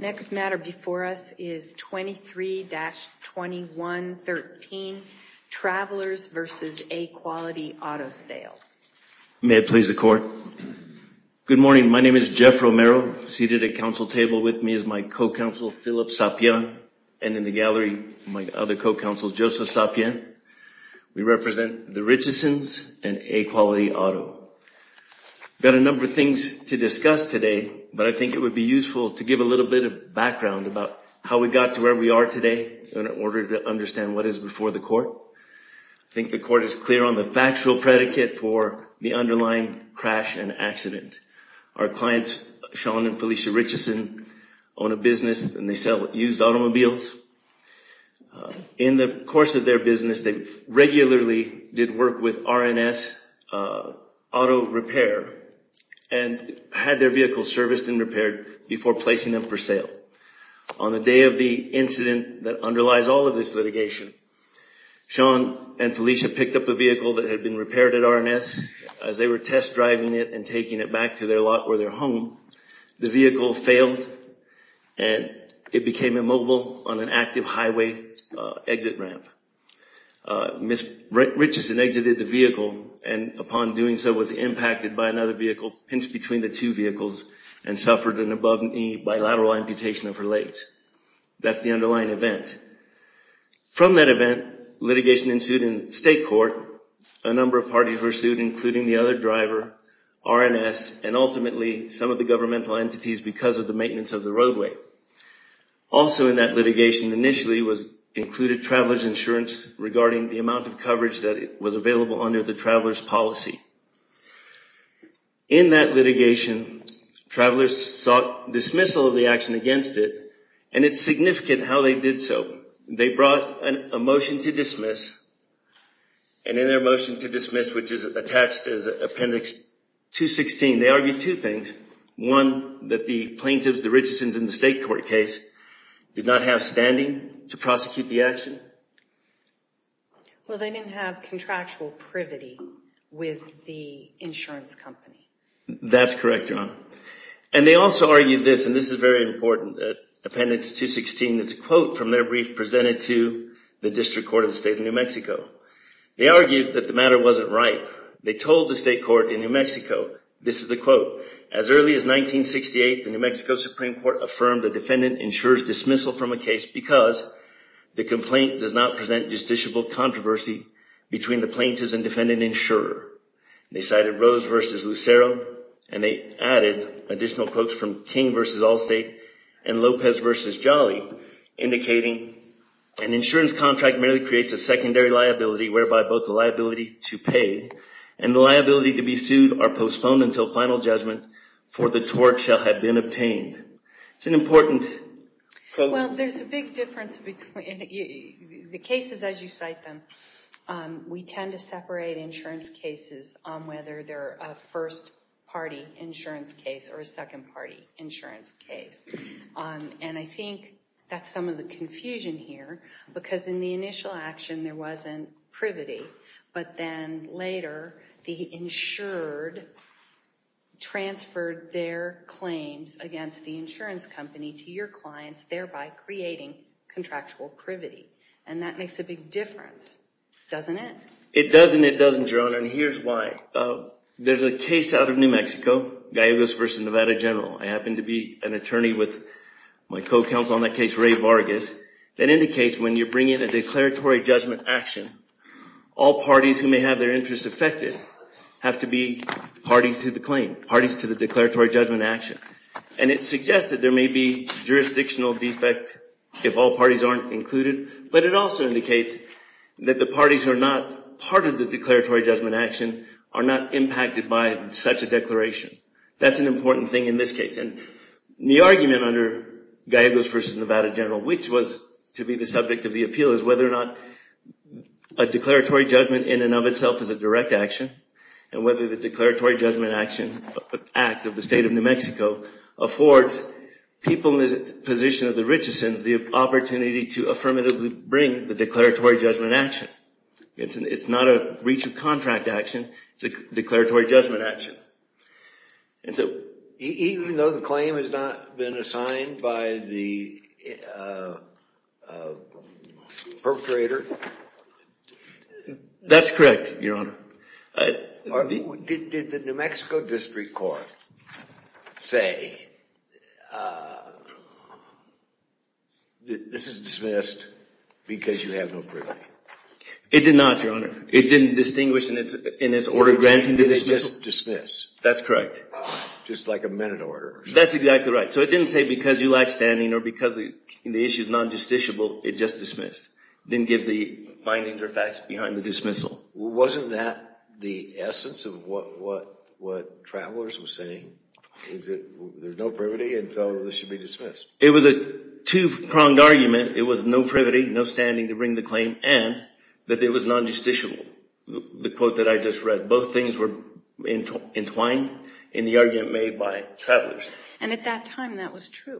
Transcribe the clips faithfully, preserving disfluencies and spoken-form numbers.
Next matter before us is twenty-three dash twenty-one thirteen, Travelers versus A Quality Auto Sales. May it please the court. Good morning. My name is Jeff Romero. Seated at council table with me is my co-counsel Philip Sapien, and in the gallery my other co-counsel Joseph Sapien. We represent the Richesons and A Quality Auto. Got a number of things to discuss today, but I think it would be useful to give a little bit of background about how we got to where we are today in order to understand what is before the court. I think the court is clear on the factual predicate for the underlying crash and accident. Our clients, Sean and Felicia Richeson, own a business and they sell used automobiles. Uh, in the course of their business, they regularly did work with R N S uh, Auto Repair and had their vehicles serviced and repaired before placing them for sale. On the day of the incident that underlies all of this litigation, Sean and Felicia picked up a vehicle that had been repaired at R N S. As they were test driving it and taking it back to their lot or their home, the vehicle failed and it became immobile on an active highway uh, exit ramp. Uh, Miz Richeson exited the vehicle and upon doing so was impacted by another vehicle, pinched between the two vehicles, and suffered an above-knee bilateral amputation of her legs. That's the underlying event. From that event, litigation ensued in state court. A number of parties were sued, including the other driver, R N S, and ultimately some of the governmental entities because of the maintenance of the roadway. Also in that litigation initially was included traveler's insurance regarding the amount of coverage that was available under the traveler's policy. In that litigation, travelers sought dismissal of the action against it, and it's significant how they did so. They brought an, a motion to dismiss, and in their motion to dismiss, which is attached as Appendix two sixteen, they argued two things. One, that the plaintiffs, the Richesons in the state court case, did not have standing to prosecute the action. Well, they didn't have contractual privity with the insurance company. That's correct, Your Honor. And they also argued this, and this is very important, that Appendix two sixteen is a quote from their brief presented to the District Court of the State of New Mexico. They argued that the matter wasn't ripe. They told the state court in New Mexico, this is the quote, as early as nineteen sixty-eight, the New Mexico Supreme Court affirmed a defendant insures dismissal from a case because the complaint does not present justiciable controversy between the plaintiffs and defendant insurer. They cited Rose versus Lucero, and they added additional quotes from King versus Allstate and Lopez versus Jolly, indicating an insurance contract merely creates a secondary liability whereby both the liability to pay and the liability to be sued are postponed until final judgment, for the tort shall have been obtained. It's an important quote. Well, there's a big difference between the cases as you cite them. Um, we tend to separate insurance cases on whether they're a first-party insurance case or a second-party insurance case. Um, and I think that's some of the confusion here, because in the initial action there wasn't privity, but then later the insured transferred their claims against the insurance company to your clients, thereby creating contractual privity. And that makes a big difference, doesn't it? It does and it doesn't, Your Honor, and here's why. Uh, there's a case out of New Mexico, Gallegos versus Nevada General. I happen to be an attorney with my co-counsel on that case, Ray Vargas, that indicates when you're bringing a declaratory judgment action, all parties who may have their interests affected have to be parties to the claim, parties to the declaratory judgment action. And it suggests that there may be jurisdictional defect if all parties aren't included, but it also indicates that the parties who are not part of the declaratory judgment action are not impacted by such a declaration. That's an important thing in this case. And the argument under Gallegos versus Nevada General, which was to be the subject of the appeal, is whether or not a declaratory judgment in and of itself is a direct action, and whether the declaratory judgment action act of the state of New Mexico affords people in the position of the Richesons the opportunity to affirmatively bring the declaratory judgment action. It's, an, it's not a breach of contract action, it's a declaratory judgment action. And so Even though the claim has not been assigned by the uh, uh, perpetrator? That's correct, Your Honor. Uh, or, the, did, did the New Mexico District Court say uh, that this is dismissed because you have no privity? It did not, Your Honor. It didn't distinguish in its in its order did granting the did dismissal. It just dismiss? That's correct. Just like a minute order. That's exactly right. So it didn't say because you lack standing or because the, the issue is non-justiciable, it just dismissed. It didn't give the findings or facts behind the dismissal. Well, wasn't that the essence of what what what Travelers was saying? Is it there's no privity and so this should be dismissed? It was a two-pronged argument. It was no privity, no standing to bring the claim, and that it was non-justiciable. The quote that I just read, both things were entwined in the argument made by Travelers. And at that time, that was true.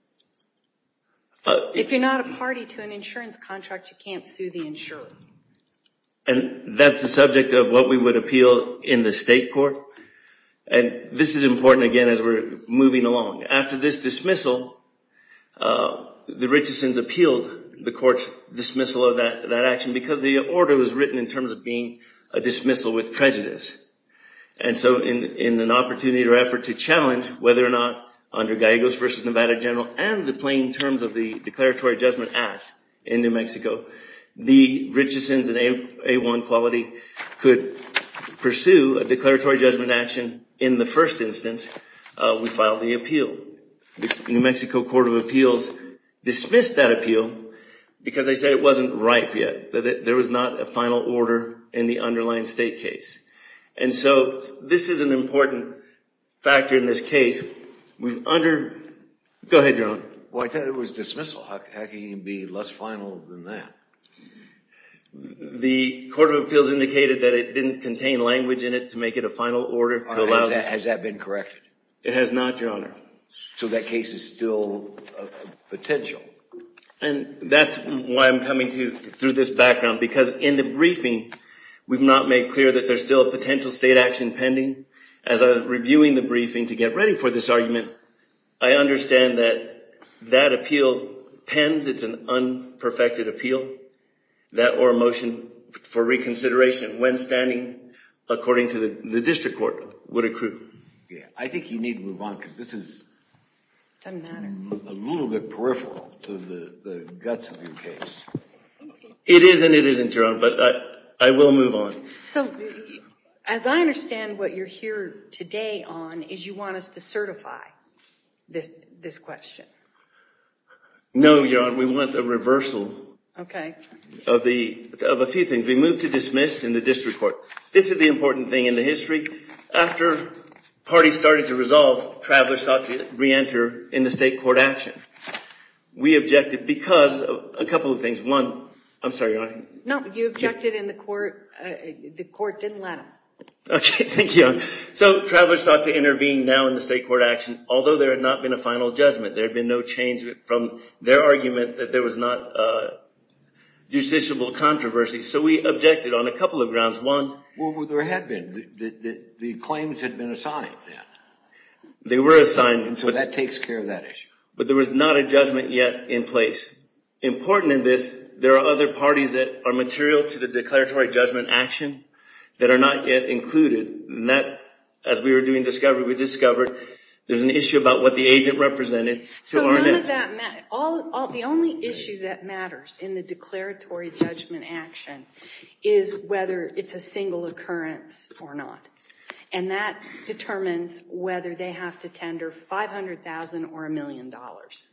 Uh, if you're not a party to an insurance contract, you can't sue the insurer. And that's the subject of what we would appeal in the state court. And this is important, again, as we're moving along. After this dismissal, uh, the Richardsons appealed the court's dismissal of that, that action because the order was written in terms of being a dismissal with prejudice. And so in, in an opportunity or effort to challenge whether or not under Gallegos versus Nevada General and the plain terms of the Declaratory Judgment Act in New Mexico, the Richardsons and A one Quality could pursue a declaratory judgment action in the first instance. Uh, we filed the appeal. The New Mexico Court of Appeals dismissed that appeal because they said it wasn't ripe yet, that it, there was not a final order in the underlying state case. And so this is an important factor in this case. We've under, go ahead, Your Honor. Well, I thought it was dismissal. How, how can you be less final than that? The Court of Appeals indicated that it didn't contain language in it to make it a final order to right, allow has that, this. Has that been corrected? It has not, Your Honor. So that case is still a, a potential. And that's why I'm coming to through this background, because in the briefing, we've not made clear that there's still a potential state action pending. As I was reviewing the briefing to get ready for this argument, I understand that that appeal pens. It's an unperfected appeal. That or a motion for reconsideration when standing according to the, the district court would accrue. Yeah, I think you need to move on because this is Doesn't matter. a little bit peripheral to the, the guts of your case. It is and it isn't, Your Honor, but I, I will move on. So, as I understand what you're here today on is you want us to certify this this question. No, Your Honor, we want a reversal. Okay. Of the of a few things. We moved to dismiss in the district court. This is the important thing in the history. After parties started to resolve, Travelers sought to re-enter in the state court action. We objected because of a couple of things. One, I'm sorry, Your Honor. No, you objected in the court. Uh, the court didn't let them. Okay, thank you, Your Honor. So Travelers sought to intervene now in the state court action, although there had not been a final judgment. There had been no change from their argument that there was not uh justiciable controversy. So we objected on a couple of grounds. One, well, there had been. The, the, the claims had been assigned then. They were assigned. And so that takes care of that issue. But there was not a judgment yet in place. Important in this, there are other parties that are material to the declaratory judgment action that are not yet included. And that, as we were doing discovery, we discovered there's an issue about what the agent represented. So none of that matters. All, all, the only issue that matters in the declaratory judgment action is whether it's a single occurrence or not. And that determines whether they have to tender five hundred thousand dollars or a million dollars.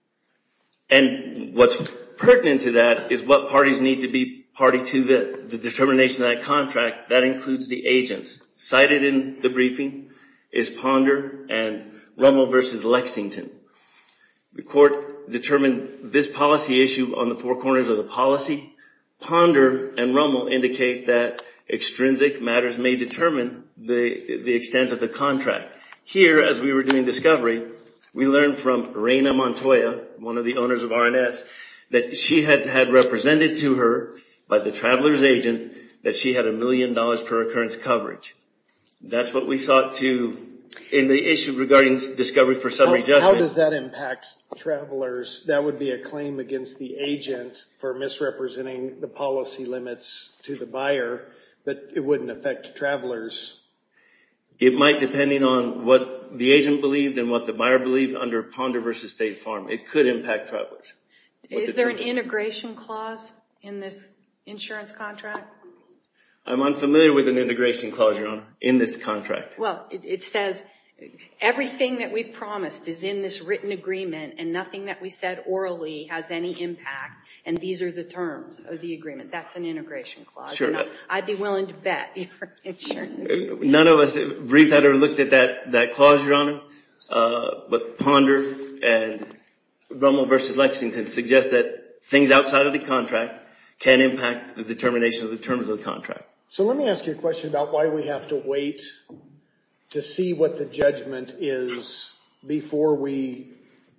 And what's pertinent to that is what parties need to be party to the, the determination of that contract. That includes the agents. Cited in the briefing is Ponder and Rummel versus Lexington. The court determined this policy issue on the four corners of the policy. Ponder and Rummel indicate that extrinsic matters may determine the, the extent of the contract. Here, as we were doing discovery, we learned from Reina Montoya, one of the owners of R N S, that she had had represented to her by the Travelers agent that she had a million dollars per occurrence coverage. That's what we sought to in the issue regarding discovery for summary how, judgment. How does that impact Travelers? That would be a claim against the agent for misrepresenting the policy limits to the buyer, but it wouldn't affect Travelers. It might, depending on what the agent believed and what the buyer believed under Ponder versus State Farm. It could impact Travelers. Is there an integration clause in this insurance contract? I'm unfamiliar with an integration clause, Your Honor, in this contract. Well, it, it says everything that we've promised is in this written agreement, and nothing that we said orally has any impact, and these are the terms of the agreement. That's an integration clause. Sure. And I'd be willing to bet your insurance. None of us briefed that or looked at that, that clause, Your Honor, uh, but Ponder and Rummel versus Lexington suggest that things outside of the contract can impact the determination of the terms of the contract. So let me ask you a question about why we have to wait to see what the judgment is before we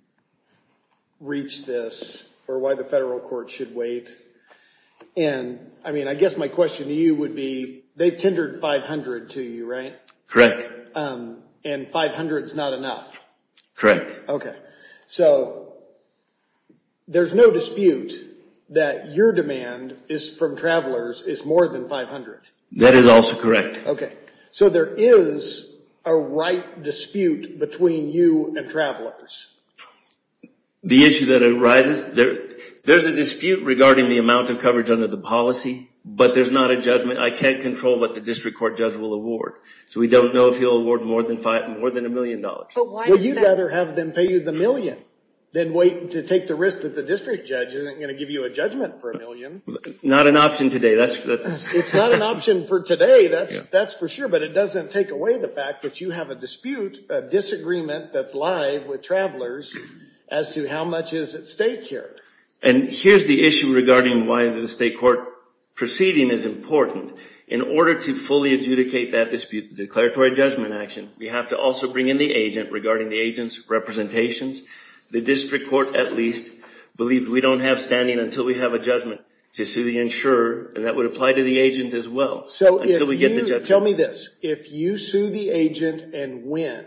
reach this, or why the federal court should wait. And I mean, I guess my question to you would be, they've tendered five hundred to you, right? Correct. Um, and five hundred is not enough. Correct. Okay. So there's no dispute that your demand is from Travelers is more than five hundred. That is also correct. Okay. So there is a right dispute between you and Travelers. The issue that arises, there, there's a dispute regarding the amount of coverage under the policy, but there's not a judgment. I can't control what the district court judge will award. So we don't know if he'll award more than five, more than a million dollars. But why well, does you'd that... rather have them pay you the million than wait to take the risk that the district judge isn't going to give you a judgment for a million. Not an option today. That's, that's. It's not an option for today. That's, Yeah. that's for sure. But it doesn't take away the fact that you have a dispute, a disagreement that's live with Travelers as to how much is at stake here. And here's the issue regarding why the state court proceeding is important. In order to fully adjudicate that dispute, the declaratory judgment action, we have to also bring in the agent regarding the agent's representations. The district court, at least, believed we don't have standing until we have a judgment to sue the insurer, and that would apply to the agent as well. So until if we get you, the judgment. Tell me this, if you sue the agent and win,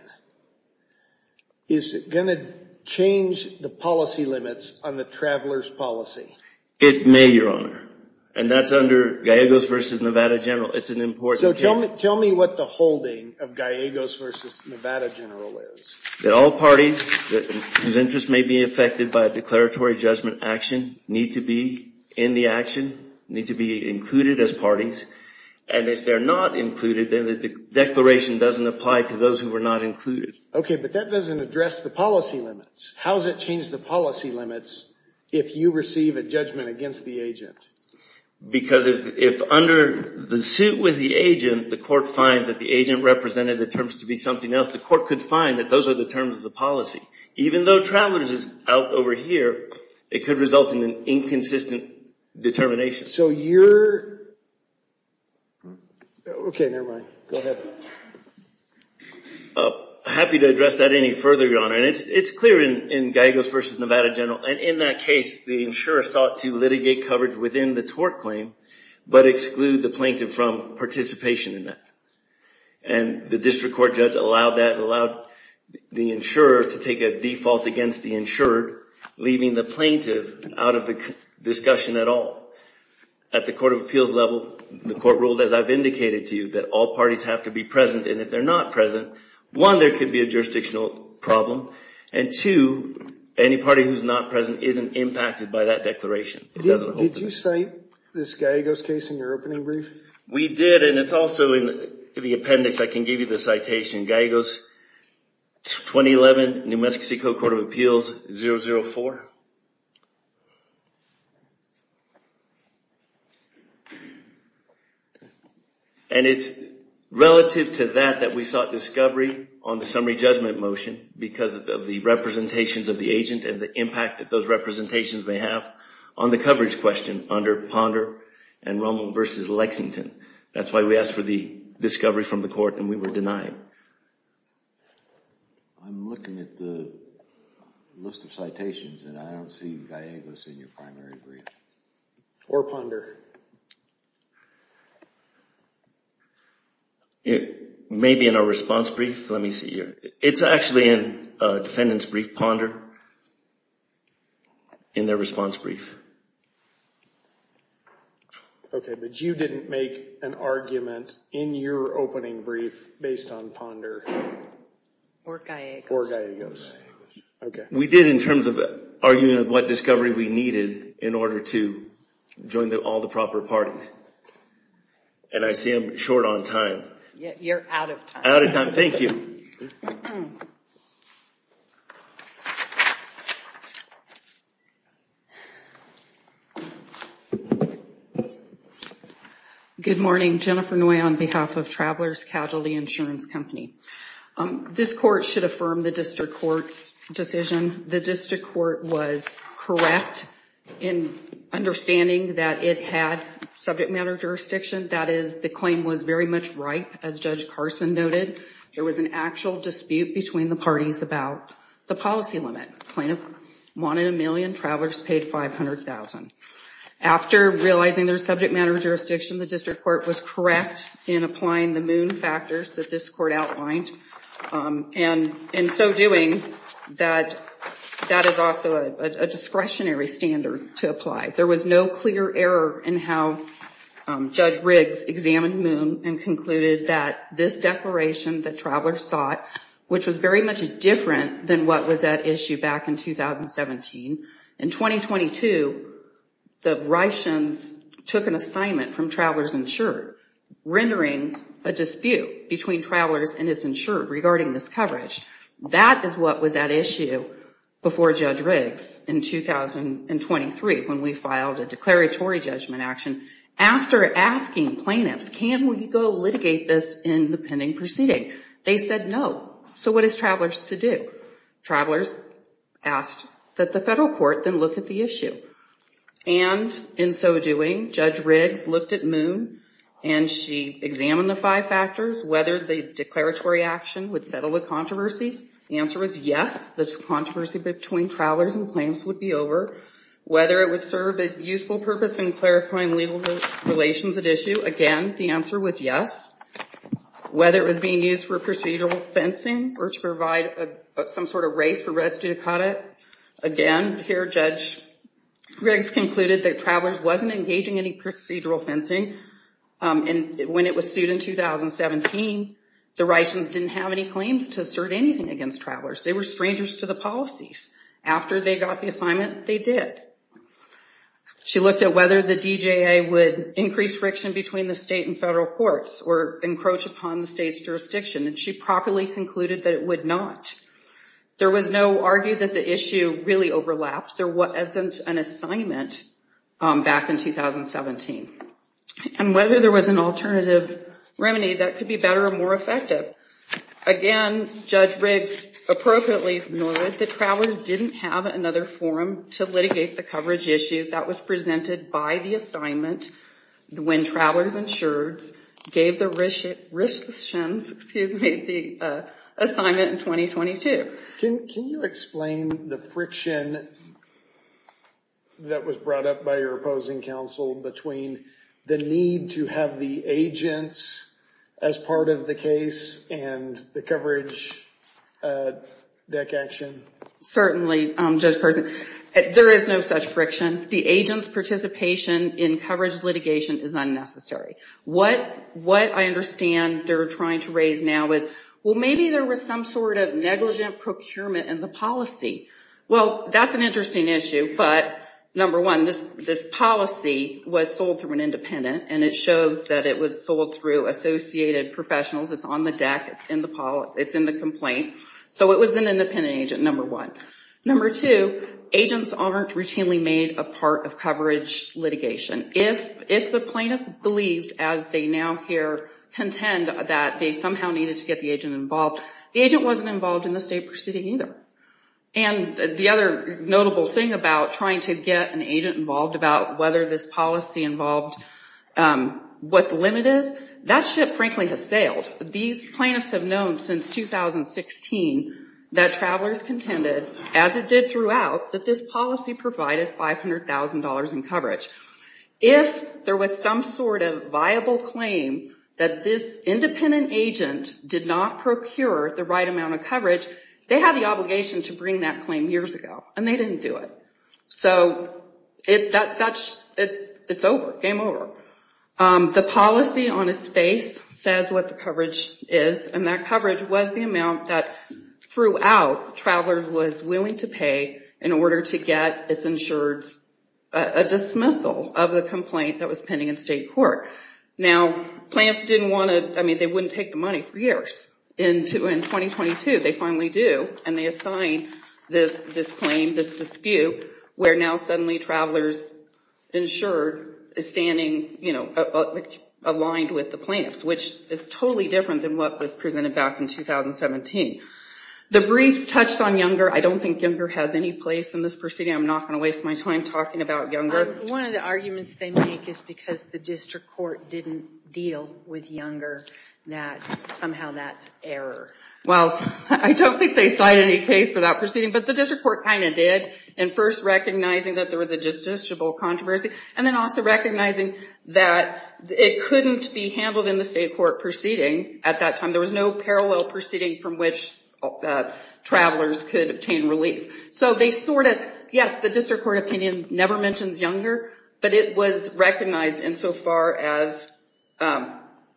is it going to change the policy limits on the Travelers policy? It may, Your Honor. And that's under Gallegos versus Nevada General. It's an important so case. So tell me, tell me what the holding of Gallegos versus Nevada General is. That all parties that, whose interest may be affected by a declaratory judgment action need to be in the action, need to be included as parties. And if they're not included, then the de- declaration doesn't apply to those who were not included. Okay, but that doesn't address the policy limits. How does it change the policy limits if you receive a judgment against the agent? Because if, if under the suit with the agent, the court finds that the agent represented the terms to be something else, the court could find that those are the terms of the policy. Even though Travelers is out over here, it could result in an inconsistent determination. So you're... Okay, never mind. Go ahead. Uh, happy to address that any further, Your Honor. And it's, it's clear in, in Gallegos versus Nevada General. And in that case, the insurer sought to litigate coverage within the tort claim, but exclude the plaintiff from participation in that. And the district court judge allowed that, allowed the insurer to take a default against the insured, leaving the plaintiff out of the discussion at all. At the Court of Appeals level, the court ruled, as I've indicated to you, that all parties have to be present. And if they're not present, one, there could be a jurisdictional problem. And two, any party who's not present isn't impacted by that declaration. It doesn't hold. Did you cite this Gallegos case in your opening brief? We did, and it's also in the appendix. I can give you the citation. Gallegos, twenty eleven, New Mexico Court of Appeals, zero zero four. And it's relative to that that we sought discovery on the summary judgment motion because of the representations of the agent and the impact that those representations may have on the coverage question under Ponder and Rummel versus Lexington. That's why we asked for the discovery from the court and we were denied. I'm looking at the list of citations and I don't see Gallegos in your primary brief. Or Ponder. It, maybe in our response brief. Let me see here. It's actually in uh, defendant's brief, Ponder, in their response brief. Okay, but you didn't make an argument in your opening brief based on Ponder. Or Gallegos. Or Gallegos. Okay. We did in terms of arguing what discovery we needed in order to join the, all the proper parties. And I see I'm short on time. Yeah, you're out of time. Out of time. Thank you. Good morning. Jennifer Noy on behalf of Travelers Casualty Insurance Company. Um, this court should affirm the district court's decision. The district court was correct in understanding that it had subject matter jurisdiction. That is, the claim was very much ripe, as Judge Carson noted. There was an actual dispute between the parties about the policy limit. Plaintiff wanted a million, Travelers paid five hundred thousand. After realizing there's subject matter jurisdiction, the district court was correct in applying the Moon factors that this court outlined. Um, and in so doing, that that is also a, a discretionary standard to apply. There was no clear error in how um, Judge Riggs examined Moon and concluded that this declaration that Travelers sought, which was very much different than what was at issue back in two thousand seventeen. In twenty twenty-two, the Reichens took an assignment from Travelers Insured, rendering a dispute between Travelers and its insured regarding this coverage. That is what was at issue before Judge Riggs in two thousand twenty-three when we filed a declaratory judgment action after asking plaintiffs, can we go litigate this in the pending proceeding? They said no. So what is Travelers to do? Travelers asked that the federal court then look at the issue. And in so doing, Judge Riggs looked at Moon and she examined the five factors, whether the declaratory action would settle the controversy. The answer was yes, the controversy between Travelers and plaintiffs would be over. Whether it would serve a useful purpose in clarifying legal relations at issue, again, the answer was yes. Whether it was being used for procedural fencing or to provide a, some sort of race for res judicata, again, here Judge Riggs concluded that Travelers wasn't engaging in any procedural fencing. Um, and when it was sued in two thousand seventeen, the Reichens didn't have any claims to assert anything against Travelers. They were strangers to the policies. After they got the assignment, they did. She looked at whether the D J A would increase friction between the state and federal courts or encroach upon the state's jurisdiction, and she properly concluded that it would not. There was no argue that the issue really overlapped. There wasn't an assignment um, back in two thousand seventeen. And whether there was an alternative remedy that could be better or more effective. Again, Judge Riggs appropriately noted that Travelers didn't have another forum to litigate the coverage issue that was presented by the assignment when Travelers Insureds gave the Richens, excuse me, the uh, assignment in twenty twenty-two. Can can you explain the friction that was brought up by your opposing counsel between the need to have the agents as part of the case and the coverage uh, deck action? Certainly, um, Judge Carson. There is no such friction. The agent's participation in coverage litigation is unnecessary. What what I understand they're trying to raise now is, well, maybe there was some sort of negligent procurement in the policy. Well, that's an interesting issue, but number one, this this policy was sold through an independent, and it shows that it was sold through Associated Professionals. It's on the deck. It's in the policy. It's in the complaint. So it was an independent agent, number one. Number two, agents aren't routinely made a part of coverage litigation. If if the plaintiff believes, as they now here contend, that they somehow needed to get the agent involved, the agent wasn't involved in the state proceeding either. And the other notable thing about trying to get an agent involved about whether this policy involved um, what the limit is, that ship frankly has sailed. These plaintiffs have known since two thousand sixteen that Travelers contended, as it did throughout, that this policy provided five hundred thousand dollars in coverage. If there was some sort of viable claim that this independent agent did not procure the right amount of coverage, they had the obligation to bring that claim years ago, and they didn't do it. So it, that, that's, it, it's over, game over. Um, the policy on its face says what the coverage is, and that coverage was the amount that throughout Travelers was willing to pay in order to get its insured's a, a dismissal of the complaint that was pending in state court. Now, plaintiffs didn't want to, I mean, they wouldn't take the money for years. In, to, in twenty twenty-two, they finally do, and they assign this, this claim, this dispute, where now suddenly Travelers insured is standing, you know, a, a, aligned with the plaintiffs, which is totally different than what was presented back in two thousand seventeen. The briefs touched on Younger. I don't think Younger has any place in this proceeding. I'm not going to waste my time talking about Younger. Um, one of the arguments they make is because the district court didn't deal with Younger, that somehow that's error. Well, I don't think they cite any case for that proceeding, but the district court kind of did, in first recognizing that there was a justiciable controversy, and then also recognizing that it couldn't be handled in the state court proceeding at that time. There was no parallel proceeding from which uh, Travelers could obtain relief. So they sort of, yes, the district court opinion never mentions Younger, but it was recognized insofar as um,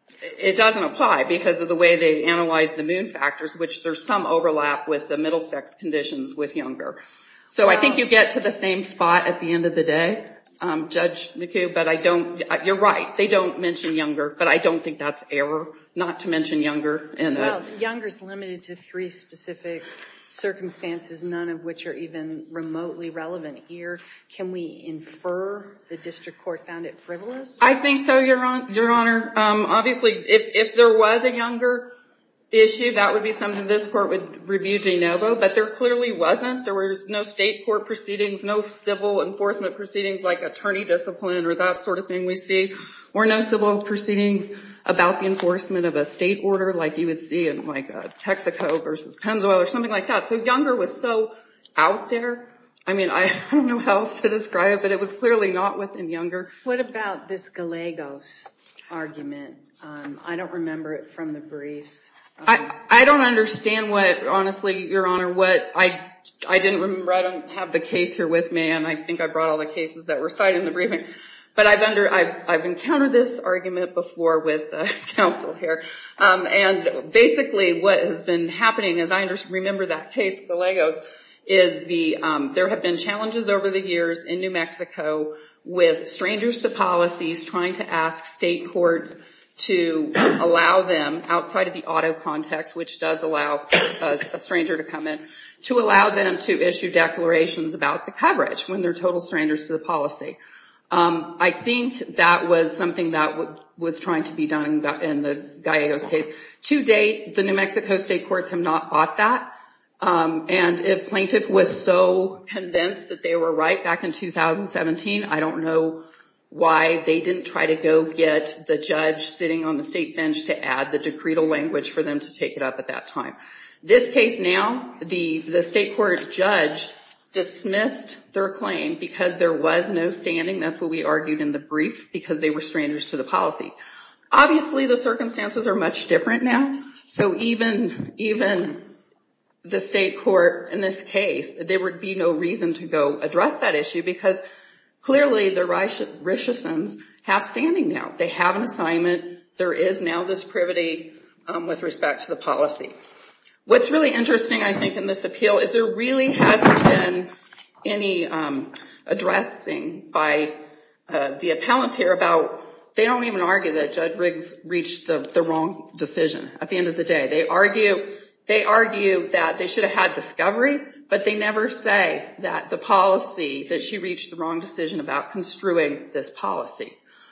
it doesn't apply because of the way they analyze the Moon factors, which there's some overlap with the Middlesex conditions with Younger. So well, I think you get to the same spot at the end of the day, um, Judge McHugh, but I don't, you're right, they don't mention Younger, but I don't think that's error not to mention Younger. In well, a, Younger's limited to three specific circumstances, none of which are even remotely relevant here. Can we infer the district court found it frivolous? I think so, Your, Hon- Your Honor. Um, obviously, if, if there was a Younger issue, that would be something this court would review de novo, but there clearly wasn't. There was no state court proceedings, no civil enforcement proceedings like attorney discipline or that sort of thing we see, or no civil proceedings about the enforcement of a state order like you would see in like a Texaco versus Pennzoil or something like that. So Younger was so out there. I mean, I don't know how else to describe it, but it was clearly not within Younger. What about this Gallegos argument? Um, I don't remember it from the briefs. Um, I, I don't understand what, honestly, Your Honor, what I, I didn't remember, I don't have the case here with me, and I think I brought all the cases that were cited in the briefing. But I've under, I've, I've encountered this argument before with uh, counsel here. Um, and basically what has been happening, as I under, remember that case, Gallegos, is the, um, there have been challenges over the years in New Mexico with strangers to policies trying to ask state courts to um, allow them, outside of the auto context, which does allow a, a stranger to come in, to allow them to issue declarations about the coverage when they're total strangers to the policy. Um, I think that was something that w- was trying to be done in, in the Gallegos case. To date, the New Mexico state courts have not bought that. Um, and if plaintiff was so convinced that they were right back in two thousand seventeen, I don't know why they didn't try to go get the judge sitting on the state bench to add the decretal language for them to take it up at that time. This case now, the, the state court judge dismissed their claim because there was no standing. That's what we argued in the brief, because they were strangers to the policy. Obviously, the circumstances are much different now. So even, even the state court in this case, there would be no reason to go address that issue because clearly the Richesons have standing now. They have an assignment. There is now this privity um, with respect to the policy. What's really interesting, I think, in this appeal is there really hasn't been any um, addressing by uh, the appellants here about, they don't even argue that Judge Riggs reached the, the wrong decision at the end of the day. They argue, they argue that they should have had discovery, but they never say that the policy, that she reached the wrong decision about construing this policy.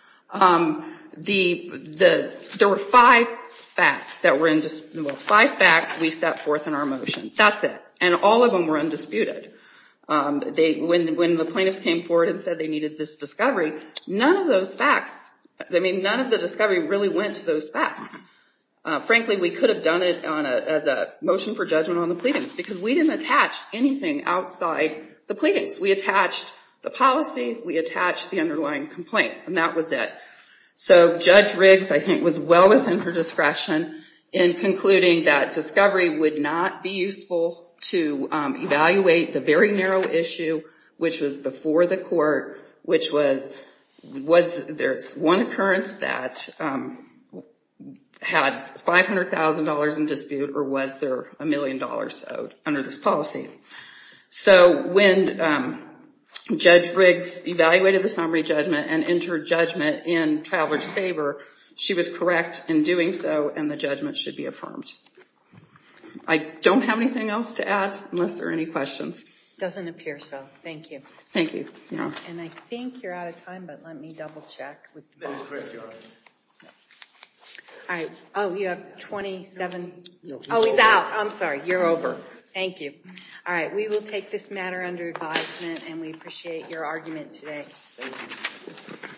Um, the, the, there were five facts that were in, well, five facts we set forth in our motion. That's it. And all of them were undisputed. Um, they, when, when the plaintiffs came forward and said they needed this discovery, none of those facts, I mean, none of the discovery really went to those facts. Uh, frankly, we could have done it on a, as a motion for judgment on the pleadings because we didn't attach anything outside the pleadings. We attached the policy, we attached the underlying complaint, and that was it. So Judge Riggs, I think, was well within her discretion in concluding that discovery would not be useful to um, evaluate the very narrow issue which was before the court, which was, was there's one occurrence that um, had five hundred thousand dollars in dispute, or was there a million dollars owed under this policy? So when um, Judge Riggs evaluated the summary judgment and entered judgment in Traveler's favor, she was correct in doing so, and the judgment should be affirmed. I don't have anything else to add unless there are any questions. Doesn't appear so. Thank you. Thank you. Yeah. And I think you're out of time, but let me double check with the boss. That is correct, Your Honor. All right. Oh, you have twenty-seven. No, he's oh, he's over. Out. I'm sorry. You're over. Thank you. All right. We will take this matter under advisement, and we appreciate your argument today. Thank you.